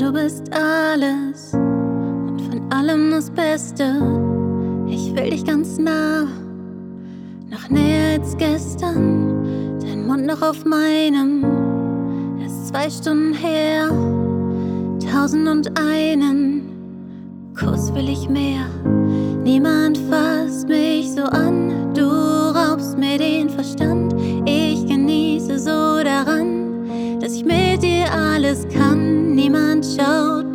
du bist alles und von allem das Beste. Ich will dich ganz nah, noch näher als gestern. Dein Mund noch auf meinem, erst 2 Stunden her. 1001 Kuss will ich mehr. Niemand fasst mich so an, du raubst mir den Verstand. Ich genieße so daran, dass ich mit dir alles kann. Niemand schaut